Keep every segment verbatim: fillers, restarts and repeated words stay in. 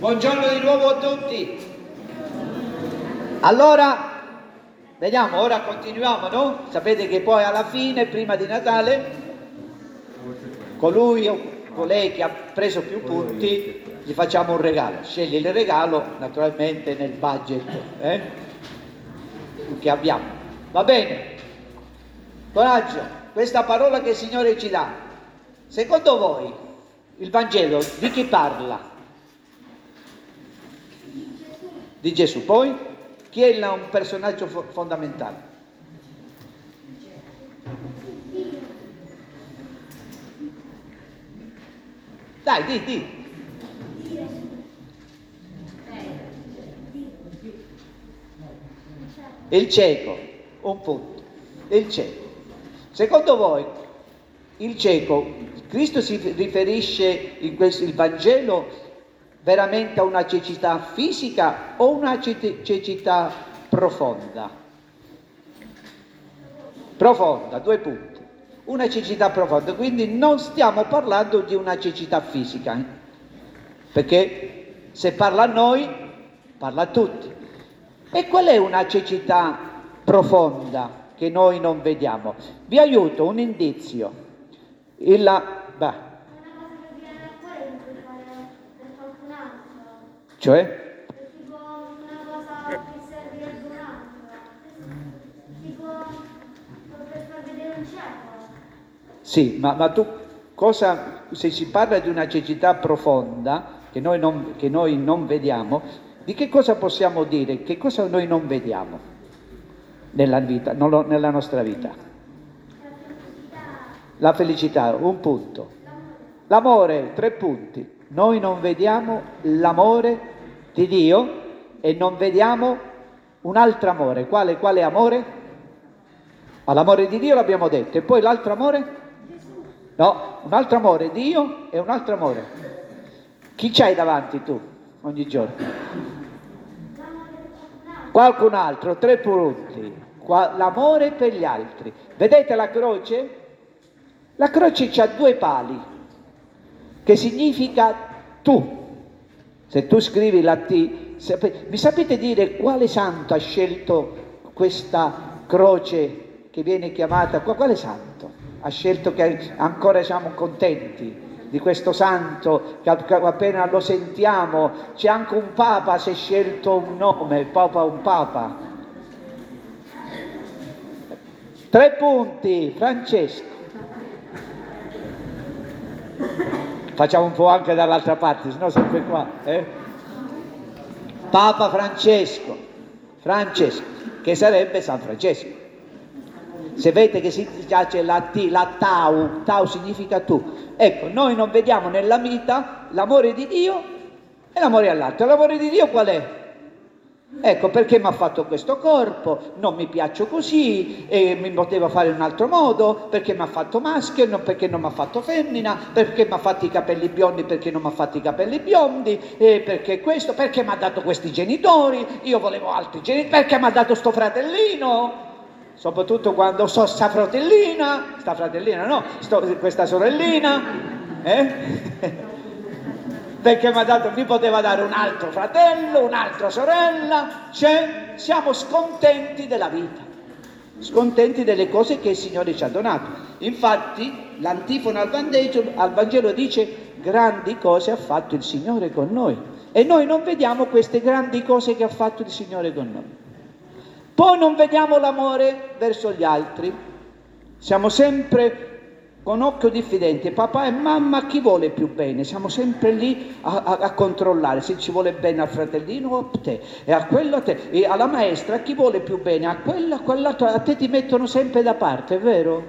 Buongiorno di nuovo a tutti. Allora, vediamo, ora continuiamo, no? Sapete che poi alla fine, prima di Natale, colui o colei che ha preso più punti, gli facciamo un regalo. Scegli il regalo, naturalmente nel budget eh? che abbiamo. Va bene? Coraggio, questa parola che il Signore ci dà, secondo voi, il Vangelo di chi parla? Di Gesù. Poi chi è il, un personaggio fo- fondamentale? Dai, di, di. Il cieco, un punto. Il cieco. Secondo voi, il cieco, Cristo si riferisce in questo, il Vangelo veramente a una cecità fisica o una cecità profonda? Profonda, due punti. Una cecità profonda, quindi non stiamo parlando di una cecità fisica, eh? Perché se parla a noi, parla a tutti. E qual è una cecità profonda che noi non vediamo? Vi aiuto, un indizio. Il, beh, cioè? Tipo una cosa che serve ad un'altra, tipo per far vedere un cielo. Sì, ma, ma tu cosa, se si parla di una cecità profonda che noi, non, che noi non vediamo, di che cosa possiamo dire? Che cosa noi non vediamo nella vita, non lo, nella nostra vita? La felicità, un punto. L'amore, tre punti. Noi non vediamo l'amore di Dio e non vediamo un altro amore. Quale, quale amore? All'amore di Dio l'abbiamo detto. E poi l'altro amore? No, un altro amore, Dio e un altro amore. Chi c'hai davanti tu ogni giorno? Qualcun altro, tre punti. L'amore per gli altri. Vedete la croce? La croce ha due pali, che significa tu. Se tu scrivi la T, sap- mi sapete dire quale santo ha scelto questa croce che viene chiamata, quale santo ha scelto, che ancora siamo contenti di questo santo, che appena lo sentiamo, c'è anche un papa, si è scelto un nome, il papa un papa. Tre punti, Francesco. Facciamo un po' anche dall'altra parte, sennò sempre qua. Eh? Papa Francesco, Francesco, che sarebbe San Francesco. Se vedete che si piace la T, la Tau, Tau significa tu. Ecco, noi non vediamo nella vita l'amore di Dio e l'amore all'altro. L'amore di Dio qual è? Ecco, perché mi ha fatto questo corpo, non mi piaccio così, e mi poteva fare in un altro modo, perché mi ha fatto maschio, non perché non mi ha fatto femmina, perché mi ha fatto i capelli biondi, perché non mi ha fatto i capelli biondi, e perché questo, perché mi ha dato questi genitori, io volevo altri genitori, perché mi ha dato sto fratellino, soprattutto quando so sta fratellina, sta fratellina no, sto, questa sorellina, eh? Perché mi ha dato, mi poteva dare un altro fratello, un'altra sorella, cioè siamo scontenti della vita, scontenti delle cose che il Signore ci ha donato. Infatti l'antifona al Vangelo, al Vangelo dice: grandi cose ha fatto il Signore con noi, e noi non vediamo queste grandi cose che ha fatto il Signore con noi. Poi non vediamo l'amore verso gli altri, siamo sempre con occhio diffidente, papà e mamma, chi vuole più bene? Siamo sempre lì a, a, a controllare se ci vuole bene al fratellino o a te, e a quello a te, e alla maestra, chi vuole più bene? A quella, a quell'altro, a te ti mettono sempre da parte, è vero?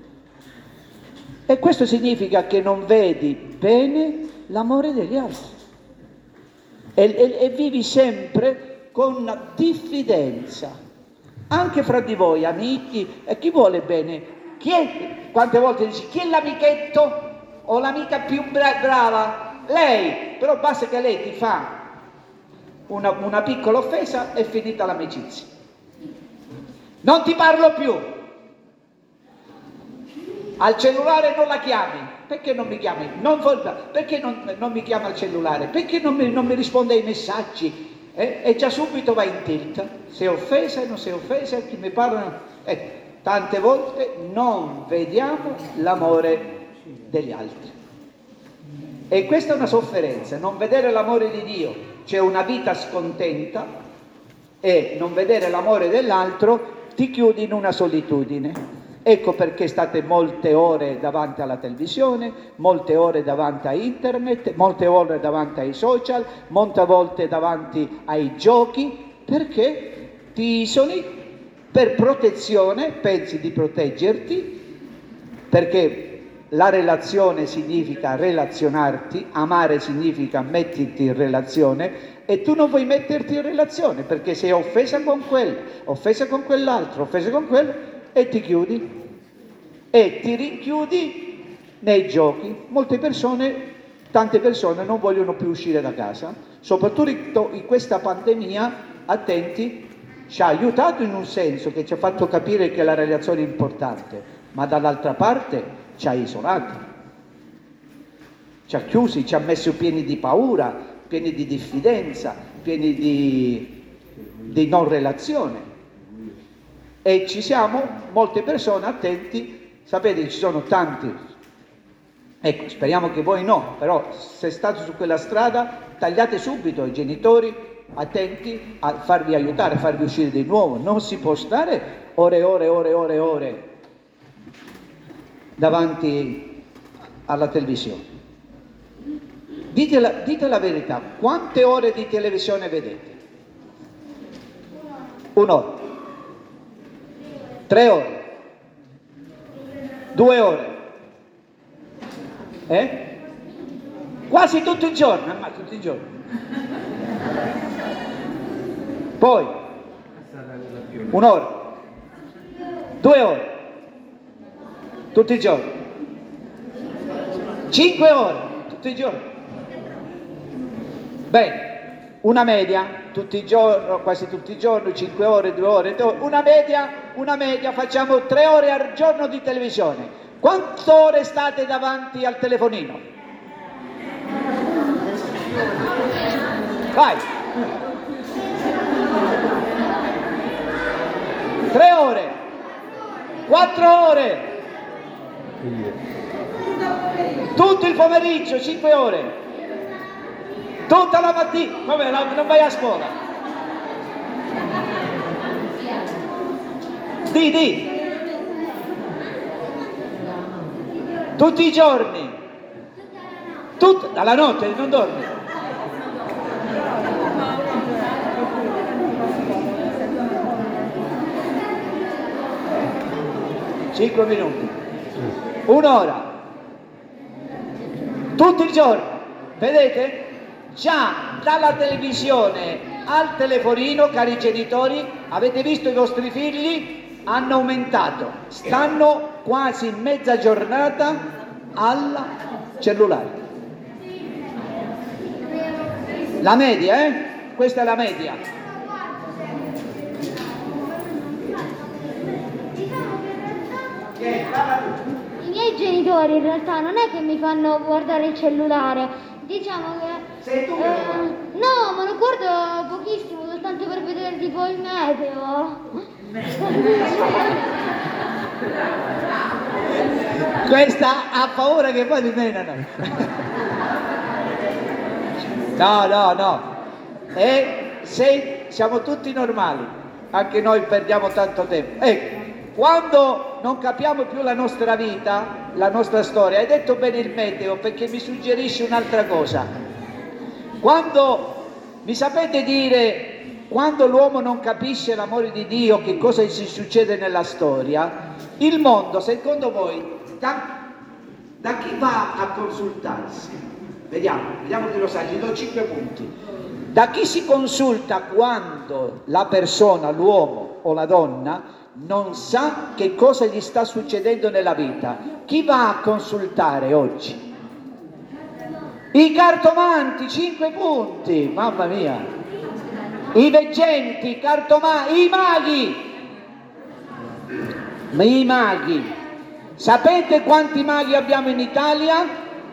E questo significa che non vedi bene l'amore degli altri e, e, e vivi sempre con diffidenza, anche fra di voi, amici, e chi vuole bene? Chi è? Quante volte dici chi è l'amichetto o l'amica più bra- brava? Lei, però basta che lei ti fa una, una piccola offesa, è finita l'amicizia. Non ti parlo più. Al cellulare non la chiami. Perché non mi chiami? Non vol- perché non, non mi chiama al cellulare? Perché non mi, non mi risponde ai messaggi? Eh? E già subito va in tilt. Sei offesa, non sei offesa, chi mi parla... Ecco, tante volte non vediamo l'amore degli altri. E questa è una sofferenza, non vedere l'amore di Dio. C'è una vita scontenta e non vedere l'amore dell'altro ti chiudi in una solitudine. Ecco perché state molte ore davanti alla televisione, molte ore davanti a internet, molte ore davanti ai social, molte volte davanti ai giochi, perché ti isoli per protezione, pensi di proteggerti, perché la relazione significa relazionarti, amare significa metterti in relazione, e tu non vuoi metterti in relazione perché sei offesa con quello, offesa con quell'altro, offesa con quello, e ti chiudi e ti rinchiudi nei giochi. Molte persone, tante persone non vogliono più uscire da casa, soprattutto in questa pandemia. Attenti, ci ha aiutato in un senso che ci ha fatto capire che la relazione è importante, ma dall'altra parte ci ha isolati, ci ha chiusi, ci ha messo pieni di paura, pieni di diffidenza, pieni di, di non relazione. E ci siamo, molte persone, attenti, sapete ci sono tanti, ecco, speriamo che voi no, però se state su quella strada tagliate subito i genitori, attenti a farvi aiutare, a farvi uscire di nuovo. Non si può stare ore e ore e ore e ore e ore davanti alla televisione. Dite la, dite la verità, quante ore di televisione vedete? Un'ora. Tre ore, due ore, eh? Quasi tutti i giorni, ma tutti i giorni. Poi, un'ora, due ore, tutti i giorni, cinque ore, tutti i giorni. Bene. Una media, tutti i giorni, quasi tutti i giorni, cinque ore, due ore, due ore, una media, una media, facciamo tre ore al giorno di televisione. Quante ore state davanti al telefonino? Vai! Tre ore, quattro ore, tutto il pomeriggio, cinque ore. Tutta la mattina, vabbè, non vai a scuola. Di, di. Tutti i giorni. Tut- dalla notte non dormi. Cinque minuti. Un'ora. Tutto il giorno. Vedete? Già dalla televisione al telefonino, cari genitori, avete visto i vostri figli? Hanno aumentato, stanno quasi mezza giornata al cellulare. La media, eh? Questa è la media. I miei genitori in realtà non è che mi fanno guardare il cellulare. Diciamo che... Sei tu che eh, lo no, ma lo guardo pochissimo, soltanto per vedere tipo il meteo. Questa ha paura che poi ti menano. No, no, no. E se siamo tutti normali, anche noi perdiamo tanto tempo. Ecco, quando non capiamo più la nostra vita, la nostra storia, hai detto bene il meteo perché mi suggerisce un'altra cosa. Quando, mi sapete dire, quando l'uomo non capisce l'amore di Dio, che cosa si succede nella storia? Il mondo, secondo voi, da, da chi va a consultarsi? Vediamo, vediamo chi lo sa, gli do cinque punti. Da chi si consulta quando la persona, l'uomo o la donna, non sa che cosa gli sta succedendo nella vita? Chi va a consultare oggi? I cartomanti, cinque punti, mamma mia. I veggenti, i cartomanti, i maghi. I maghi. Sapete quanti maghi abbiamo in Italia?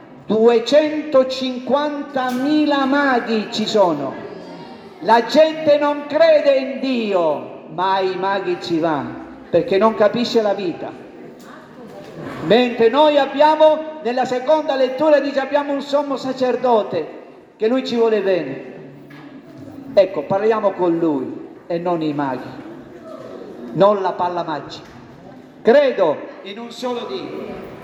duecentocinquantamila maghi ci sono. La gente non crede in Dio, ma ai maghi ci va, perché non capisce la vita. Mentre noi abbiamo, nella seconda lettura dice, abbiamo un sommo sacerdote, che lui ci vuole bene. Ecco, parliamo con lui e non i maghi, non la palla magica. Credo in un solo Dio.